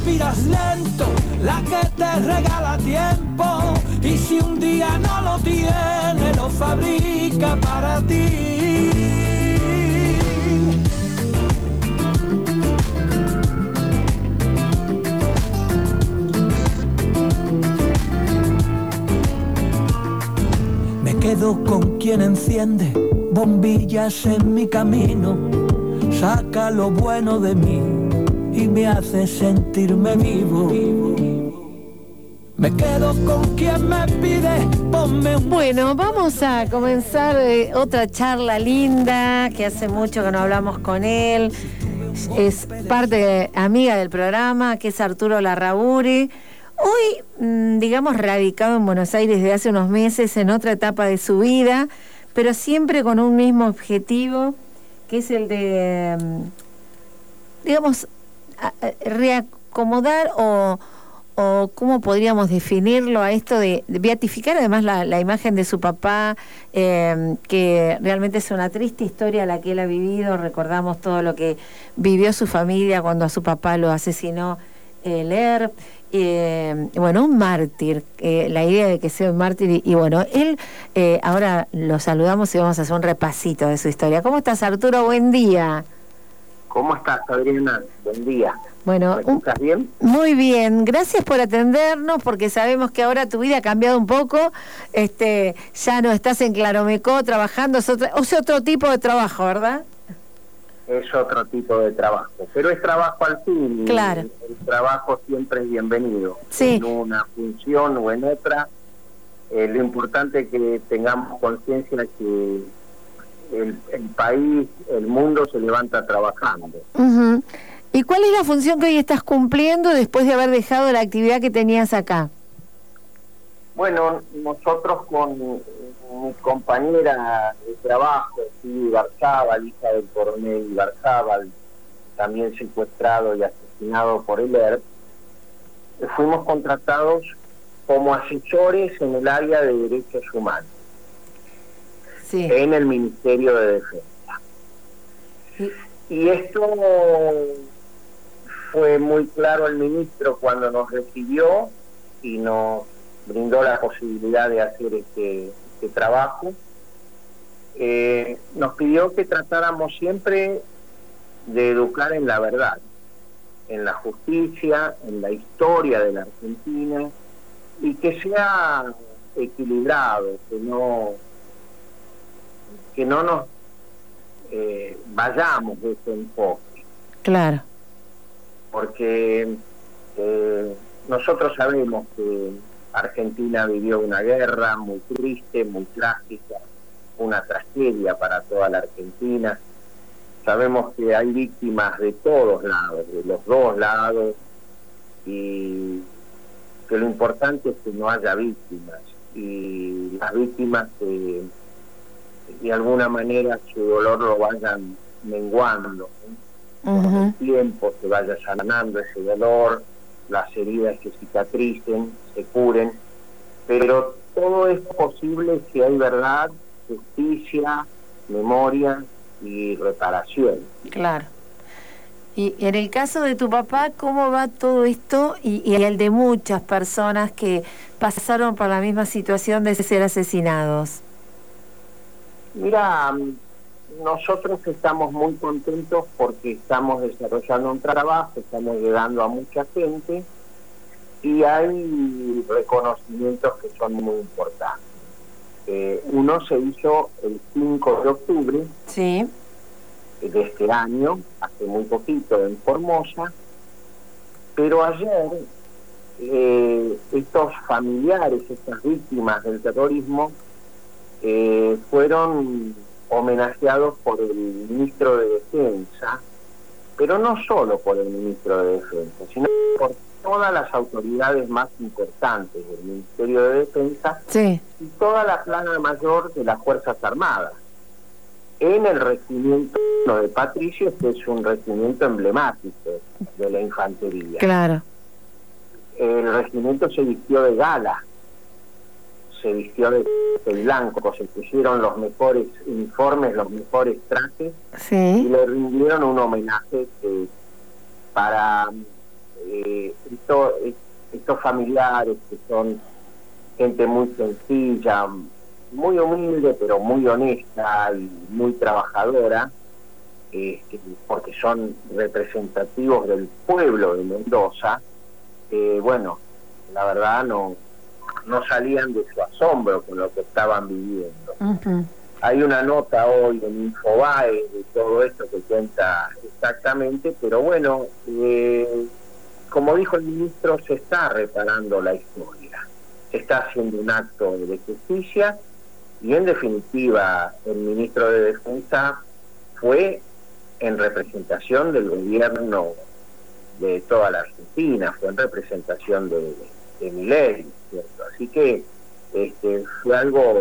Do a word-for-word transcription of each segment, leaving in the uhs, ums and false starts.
respiras lento, la que te regala tiempo, y si un día no lo tiene, lo fabrica para ti. Me quedo con quien enciende bombillas en mi camino, saca lo bueno de mí y me hace sentirme vivo. Me quedo con quien me pide, ponme un... Bueno, vamos a comenzar eh, otra charla linda, que hace mucho que no hablamos con él. Es parte amiga del programa, que es Arturo Larraburi. Hoy, mmm, digamos, radicado en Buenos Aires desde hace unos meses, en otra etapa de su vida, pero siempre con un mismo objetivo, que es el de, digamos, reacomodar o, o cómo podríamos definirlo a esto de, de beatificar además la, la imagen de su papá, eh, que realmente es una triste historia la que él ha vivido. Recordamos todo lo que vivió su familia cuando a su papá lo asesinó el E R P. Eh, bueno, un mártir, eh, la idea de que sea un mártir, y, y bueno, él, eh, ahora lo saludamos y vamos a hacer un repasito de su historia. ¿Cómo estás, Arturo? Buen día. ¿Cómo estás, Adriana? Buen día. Bueno, ¿Me escuchas bien? Muy bien, gracias por atendernos, porque sabemos que ahora tu vida ha cambiado un poco, este, ya no estás en Claromecó trabajando, es otro, es otro tipo de trabajo, ¿verdad? Es otro tipo de trabajo, pero es trabajo al fin. Claro. El, el trabajo siempre es bienvenido. Sí. En una función o en otra, eh, lo importante es que tengamos conciencia de que el, el país, el mundo se levanta trabajando. Uh-huh. ¿Y cuál es la función que hoy estás cumpliendo después de haber dejado la actividad que tenías acá? Bueno, nosotros con mi compañera de trabajo, Silvia Ibarzábal, hija del coronel Ibarzábal, también secuestrado y asesinado por el E R P, fuimos contratados como asesores en el área de derechos humanos, sí, en el Ministerio de Defensa. Sí. Y esto fue muy claro al ministro cuando nos recibió y nos brindó la posibilidad de hacer este, este trabajo. Eh, nos pidió que tratáramos siempre de educar en la verdad, en la justicia, en la historia de la Argentina, y que sea equilibrado, que no que no nos eh, vayamos de ese enfoque. Claro. Porque eh, nosotros sabemos que Argentina vivió una guerra muy triste, muy trágica, una tragedia para toda la Argentina. Sabemos que hay víctimas de todos lados, de los dos lados, y que lo importante es que no haya víctimas, y las víctimas que de alguna manera su dolor lo vayan menguando, ¿no? Uh-huh. Con el tiempo se vaya sanando ese dolor, las heridas que cicatricen, se curen, pero todo es posible si hay verdad, justicia, memoria y reparación. Claro. Y en el caso de tu papá, ¿cómo va todo esto? Y, y el de muchas personas que pasaron por la misma situación de ser asesinados. Mira, nosotros estamos muy contentos porque estamos desarrollando un trabajo, estamos llegando a mucha gente y hay reconocimientos que son muy importantes. Eh, uno se hizo el cinco de octubre, sí, de este año, hace muy poquito, en Formosa, pero ayer eh, estos familiares, estas víctimas del terrorismo, eh, fueron homenajeados por el ministro de Defensa, pero no solo por el ministro de Defensa, sino por todas las autoridades más importantes del Ministerio de Defensa, sí, y toda la plana mayor de las Fuerzas Armadas, en el regimiento de Patricio, que es un regimiento emblemático de la infantería. Claro. El regimiento se vistió de gala, se vistió de, de blanco, se pusieron los mejores uniformes, los mejores trajes, sí, y le rindieron un homenaje que para eh, esto, estos familiares que son gente muy sencilla, muy humilde, pero muy honesta y muy trabajadora, eh, porque son representativos del pueblo de Mendoza, eh, bueno, la verdad no, no salían de su asombro con lo que estaban viviendo. Uh-huh. Hay una nota hoy en Infobae de todo esto que cuenta exactamente, pero bueno, eh, como dijo el ministro, se está reparando la historia, se está haciendo un acto de justicia y en definitiva el ministro de Defensa fue en representación del gobierno de toda la Argentina, fue en representación de, de Milei, ¿cierto? Así que este, fue algo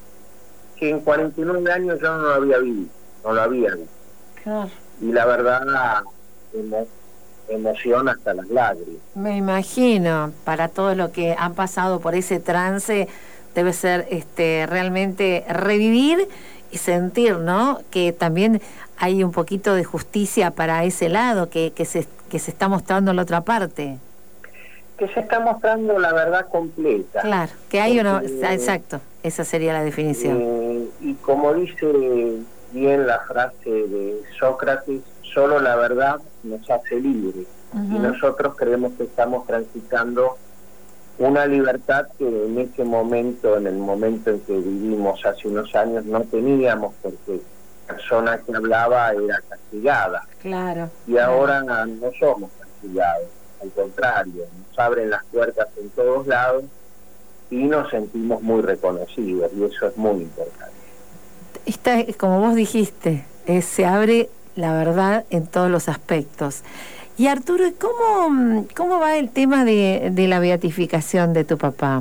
que en cuarenta y nueve años yo no lo había vivido, no lo había visto. Claro. Y la verdad, emo, emociona hasta las lágrimas. Me imagino, para todo lo que han pasado por ese trance, debe ser este realmente revivir y sentir, ¿no? Que también hay un poquito de justicia para ese lado, que, que, se, que se está mostrando en la otra parte. Que se está mostrando la verdad completa. Claro, que hay una... Exacto, esa sería la definición. Eh, y como dice bien la frase de Sócrates, solo la verdad nos hace libres. Uh-huh. Y nosotros creemos que estamos transitando una libertad que en ese momento, en el momento en que vivimos hace unos años, no teníamos, porque la persona que hablaba era castigada. Claro. Y ahora claro. no somos castigados, al contrario, nos abren las puertas en todos lados y nos sentimos muy reconocidos, y eso es muy importante. Esta, como vos dijiste, eh, se abre la verdad en todos los aspectos. Y Arturo, ¿cómo, cómo va el tema de, de la beatificación de tu papá?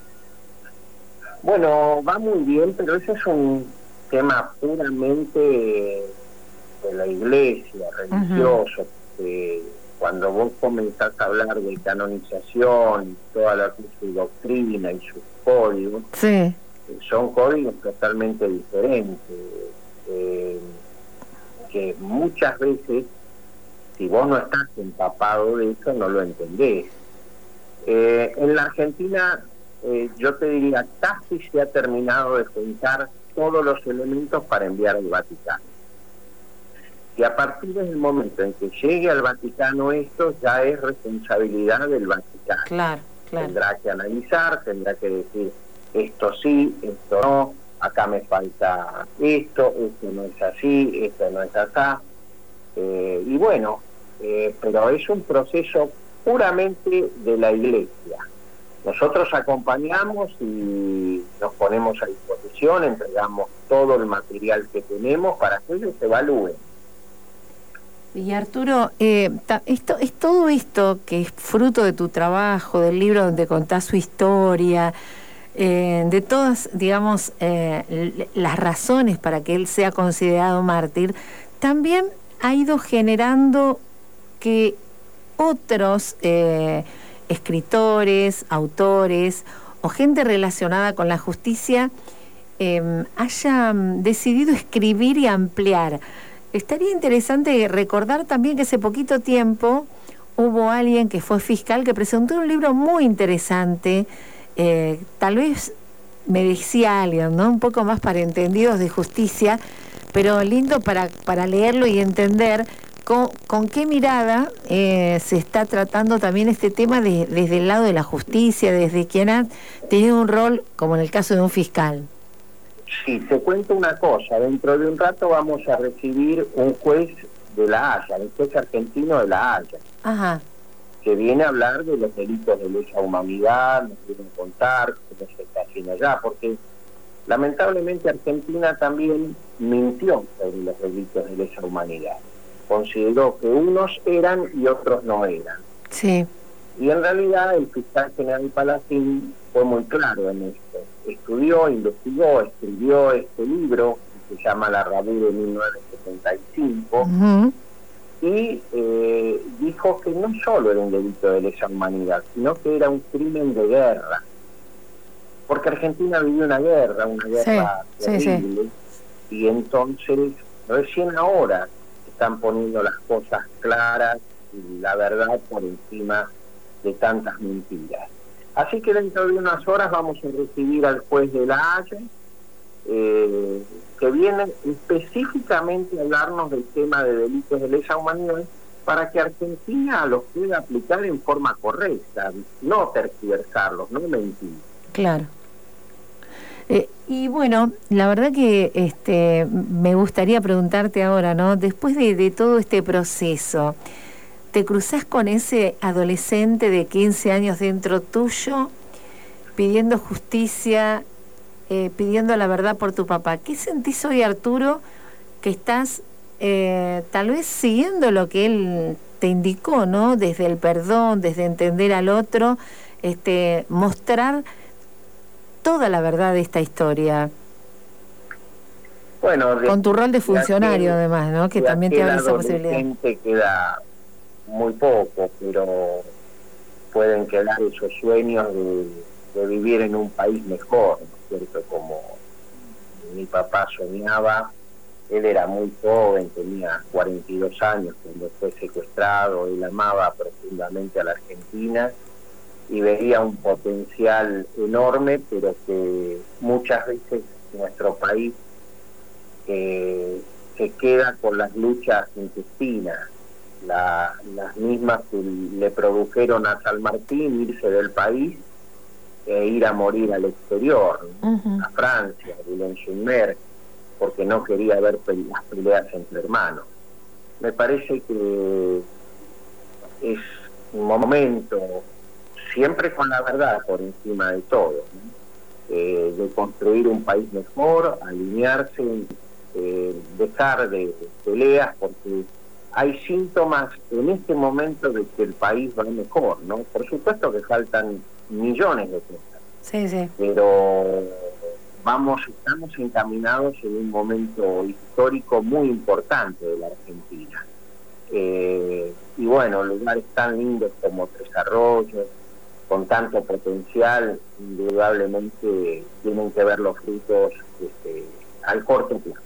Bueno, va muy bien, pero ese es un tema puramente de la iglesia, religioso. Uh-huh. Que cuando vos comenzás a hablar de canonización y toda la su doctrina y sus códigos, sí. son códigos totalmente diferentes, eh, que muchas veces, si vos no estás empapado de eso, no lo entendés. Eh, en la Argentina, eh, yo te diría, casi se ha terminado de juntar todos los elementos para enviar al Vaticano. Y a partir del momento en que llegue al Vaticano esto, ya es responsabilidad del Vaticano. Claro, claro. Tendrá que analizar, tendrá que decir, esto sí, esto no, acá me falta esto, esto no es así, esto no es así. Eh, y bueno, eh, pero es un proceso puramente de la iglesia. Nosotros acompañamos y nos ponemos a disposición, entregamos todo el material que tenemos para que ellos evalúen. Y Arturo, eh, ta, esto es todo esto que es fruto de tu trabajo, del libro donde contás su historia, eh, de todas, digamos, eh, las razones para que él sea considerado mártir, también ha ido generando que otros eh, escritores, autores o gente relacionada con la justicia eh, hayan decidido escribir y ampliar. Estaría interesante recordar también que hace poquito tiempo hubo alguien que fue fiscal que presentó un libro muy interesante, eh, tal vez me decía alguien, ¿no? Un poco más para entendidos de justicia, pero lindo para, para leerlo y entender con, con qué mirada eh, se está tratando también este tema de, desde el lado de la justicia, desde quien ha tenido un rol, como en el caso de un fiscal. Sí, te cuento una cosa, dentro de un rato vamos a recibir un juez de La Haya, un juez argentino de La Haya, Ajá. que viene a hablar de los delitos de lesa humanidad, nos viene a contar cómo se está haciendo allá, porque lamentablemente Argentina también mintió sobre los delitos de lesa humanidad. Consideró que unos eran y otros no eran. Sí. Y en realidad el fiscal general Palacín fue muy claro en esto. Estudió, investigó, escribió este libro que se llama La Rabú de mil novecientos setenta y cinco, uh-huh. y eh, dijo que no solo era un delito de lesa humanidad, sino que era un crimen de guerra. Porque Argentina vivió una guerra, una guerra sí, terrible, sí, sí. Y entonces recién ahora están poniendo las cosas claras la verdad por encima de tantas mentiras. Así que dentro de unas horas vamos a recibir al juez de La Haya, eh, que viene específicamente a hablarnos del tema de delitos de lesa humanidad, para que Argentina los pueda aplicar en forma correcta, no tergiversarlos, no mentir. Claro. Eh, y bueno, la verdad que este, me gustaría preguntarte ahora, ¿no? Después de, de todo este proceso, ¿te cruzás con ese adolescente de quince años dentro tuyo, pidiendo justicia, eh, pidiendo la verdad por tu papá? ¿Qué sentís hoy, Arturo, que estás eh, tal vez siguiendo lo que él te indicó, ¿no? Desde el perdón, desde entender al otro, este, mostrar toda la verdad de esta historia? Bueno, de, con tu rol de funcionario, aquel, además, ¿no? Que también te abre esa posibilidad. Queda muy poco, pero pueden quedar esos sueños de, de vivir en un país mejor, ¿no es cierto? Como mi papá soñaba. Él era muy joven, tenía cuarenta y dos años cuando fue secuestrado. Él amaba profundamente a la Argentina y veía un potencial enorme, pero que muchas veces nuestro país eh, se queda con las luchas intestinas, la, las mismas que le produjeron a San Martín irse del país e ir a morir al exterior, uh-huh. a Francia, a Boulogne-sur-Mer, porque no quería ver pe- las peleas entre hermanos. Me parece que es un momento, siempre con la verdad por encima de todo, ¿no? eh, de construir un país mejor, alinearse, eh, dejar de, de peleas, porque hay síntomas en este momento de que el país va mejor, ¿no? Por supuesto que faltan millones de cosas, sí, sí. pero vamos, estamos encaminados en un momento histórico muy importante de la Argentina. Eh, y bueno, lugares tan lindos como Tres Arroyos, con tanto potencial, indudablemente tienen que ver los frutos este, al corto plazo.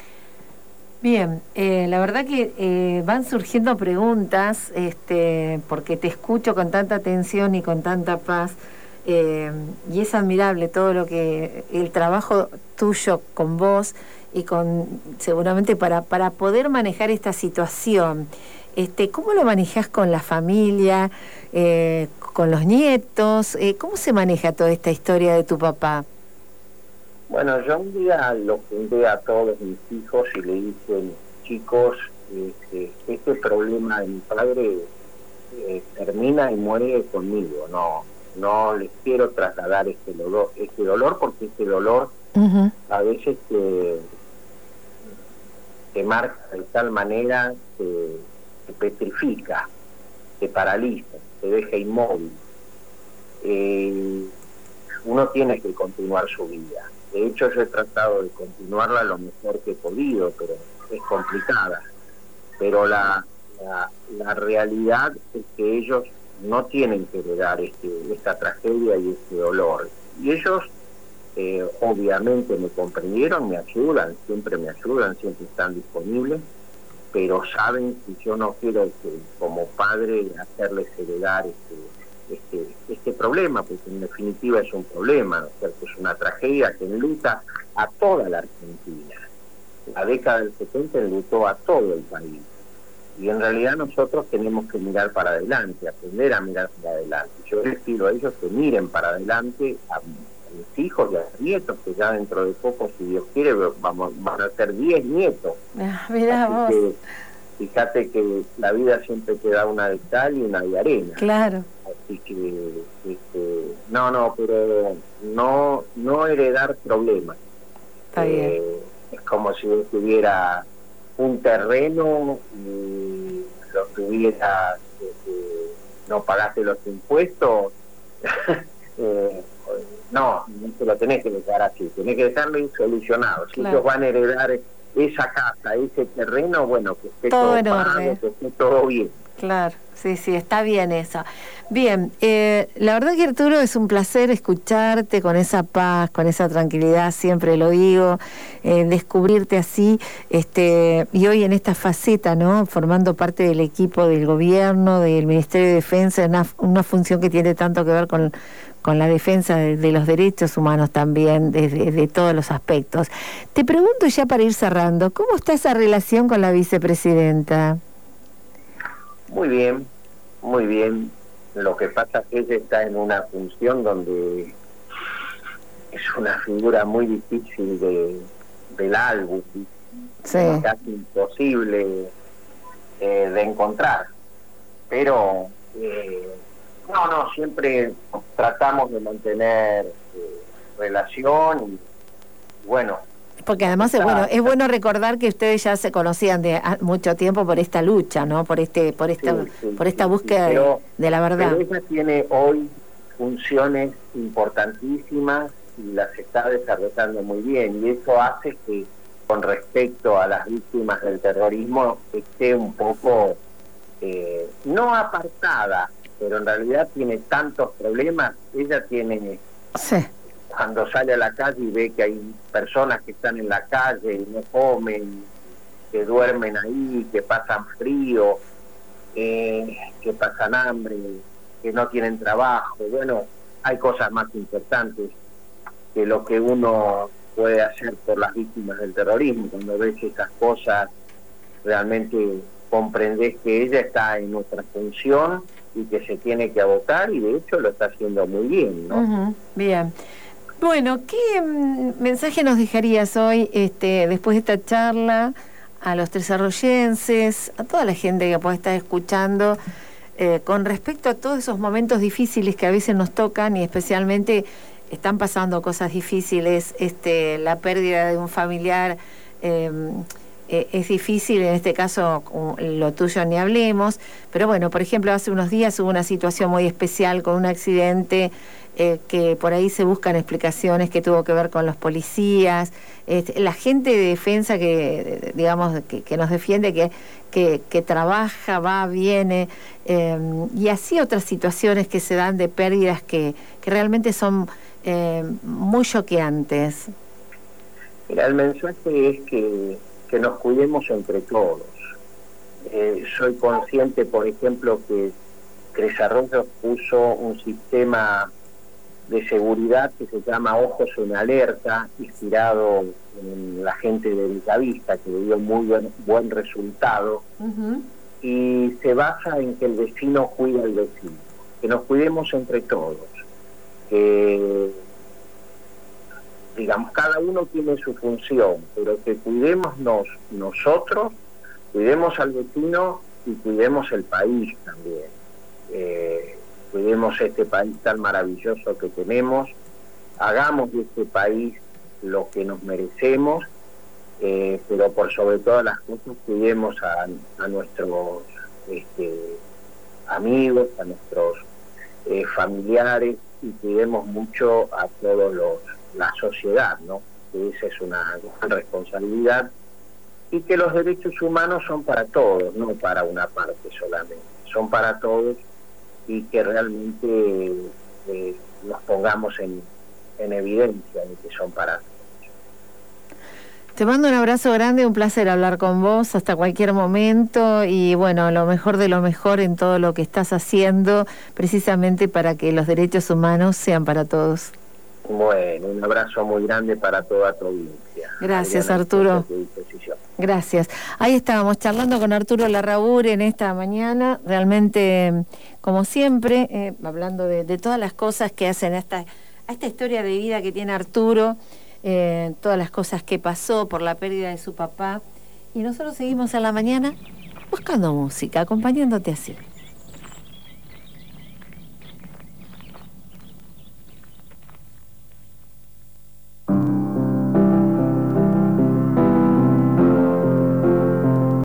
Bien, eh, la verdad que eh, van surgiendo preguntas, este, porque te escucho con tanta atención y con tanta paz, eh, y es admirable todo lo que, el trabajo tuyo con vos y con, seguramente para, para poder manejar esta situación. Este, ¿cómo lo manejás con la familia, eh, con los nietos? Eh, ¿Cómo se maneja toda esta historia de tu papá? Bueno, yo un día lo junté a todos mis hijos y le dije, chicos, este, este problema de mi padre eh, termina y muere conmigo, no no les quiero trasladar este dolor, este dolor porque este dolor uh-huh. a veces te, te marca de tal manera que te petrifica, te paraliza, te deja inmóvil. Eh, uno tiene que continuar su vida. De hecho, yo he tratado de continuarla lo mejor que he podido, pero es complicada. Pero la, la, la realidad es que ellos no tienen que heredar este, esta tragedia y este dolor. Y ellos, eh, obviamente, me comprendieron, me ayudan, siempre me ayudan, siempre están disponibles, pero saben que yo no quiero, que, como padre, hacerles heredar este Este, este problema, porque en definitiva es un problema, ¿no es cierto? Es una tragedia que enluta a toda la Argentina. La década del setenta enlutó a todo el país. Y en realidad nosotros tenemos que mirar para adelante, aprender a mirar para adelante. Yo les pido a ellos que miren para adelante a, a mis hijos y a mis nietos, que ya dentro de poco, si Dios quiere, vamos, van a ser diez nietos. Ah, mirá vos. Que, fíjate que la vida siempre te da una de cal y una de arena. Claro. Así que, este, no, no, pero no no heredar problemas. Está bien. Eh, es como si yo tuviera un terreno y lo tuviera, este, no pagaste los impuestos, eh, no, no te lo tenés que dejar así, tenés que dejarlo insolucionado. Si claro. ellos van a heredar esa casa, ese terreno, bueno, que esté todo, todo en orden, que esté todo bien. Claro, sí, sí, está bien eso. Bien, eh, la verdad que Arturo es un placer escucharte con esa paz, con esa tranquilidad, siempre lo digo, eh, descubrirte así, este, y hoy en esta faceta, ¿no? Formando parte del equipo del gobierno, del Ministerio de Defensa, una, una función que tiene tanto que ver con, con la defensa de, de los derechos humanos también, de, de, de todos los aspectos. Te pregunto ya para ir cerrando, ¿cómo está esa relación con la vicepresidenta? Muy bien, muy bien. Lo que pasa es que ella está en una función donde es una figura muy difícil de, del álbum, sí. Casi imposible eh, de encontrar. Pero eh, no, no, siempre tratamos de mantener eh, relación y bueno. Porque además es bueno, es bueno recordar que ustedes ya se conocían de mucho tiempo por esta lucha, ¿no? Por este, por esta, sí, sí, por esta sí, búsqueda sí, pero, de, de la verdad. Pero ella tiene hoy funciones importantísimas y las está desarrollando muy bien, y eso hace que con respecto a las víctimas del terrorismo esté un poco eh, no apartada, pero en realidad tiene tantos problemas. Ella tiene sí. Cuando sale a la calle y ve que hay personas que están en la calle y no comen, que duermen ahí, que pasan frío, eh, que pasan hambre, que no tienen trabajo. Bueno, hay cosas más importantes que lo que uno puede hacer por las víctimas del terrorismo. Cuando ves esas cosas, realmente comprendés que ella está en otra función y que se tiene que abocar, y de hecho lo está haciendo muy bien, ¿no? Uh-huh. Bien. Bueno, ¿qué mm, mensaje nos dejarías hoy, este, después de esta charla, a los tresarroyenses, a toda la gente que pueda estar escuchando, eh, con respecto a todos esos momentos difíciles que a veces nos tocan, y especialmente están pasando cosas difíciles, este, la pérdida de un familiar eh, eh, es difícil, en este caso lo tuyo ni hablemos, pero bueno, por ejemplo, hace unos días hubo una situación muy especial con un accidente, Eh, que por ahí se buscan explicaciones que tuvo que ver con los policías, eh, la gente de defensa que, digamos, que, que nos defiende, que, que, que trabaja, va, viene, eh, y así otras situaciones que se dan de pérdidas que, que realmente son eh, muy choqueantes. Mira, el mensaje es que, que nos cuidemos entre todos. Eh, soy consciente, por ejemplo, que Tres Arroyos puso un sistema de seguridad que se llama Ojos en Alerta, inspirado en la gente de Bellavista, que dio muy buen, buen resultado, uh-huh. Y se basa en que el vecino cuida al vecino, que nos cuidemos entre todos, que digamos, cada uno tiene su función, pero que cuidémonos nosotros, cuidemos al vecino y cuidemos el país también. Eh, cuidemos este país tan maravilloso que tenemos, hagamos de este país lo que nos merecemos, eh, pero por sobre todas las cosas cuidemos a, a nuestros este, amigos, a nuestros eh, familiares, y cuidemos mucho a todos los, la sociedad, ¿no? Que esa es una gran responsabilidad, y que los derechos humanos son para todos, no para una parte solamente, son para todos, y que realmente eh, nos pongamos en, en evidencia de que son para todos. Te mando un abrazo grande, un placer hablar con vos hasta cualquier momento, y bueno, lo mejor de lo mejor en todo lo que estás haciendo, precisamente para que los derechos humanos sean para todos. Bueno, un abrazo muy grande para toda tu audiencia. Gracias, Arturo. Gracias. Ahí estábamos charlando con Arturo Larrabure en esta mañana, realmente, como siempre, eh, hablando de, de todas las cosas que hacen a esta, a esta historia de vida que tiene Arturo, eh, todas las cosas que pasó por la pérdida de su papá, y nosotros seguimos en la mañana buscando música, acompañándote así.